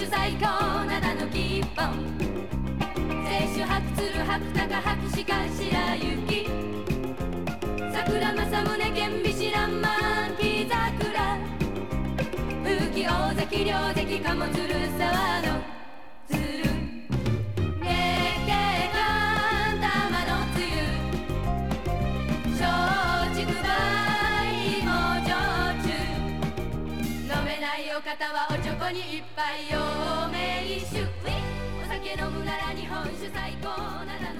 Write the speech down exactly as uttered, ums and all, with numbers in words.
酒最高灘の基本清酒白鶴白鷹白鹿白雪桜正宗剣美知らん満期桜風紀大関両関鴨鶴沢の鶴月桂冠玉のつゆ松竹梅芋焼酎飲めないお方はおちょこに一杯陽明酒お酒飲むなら日本酒最高なら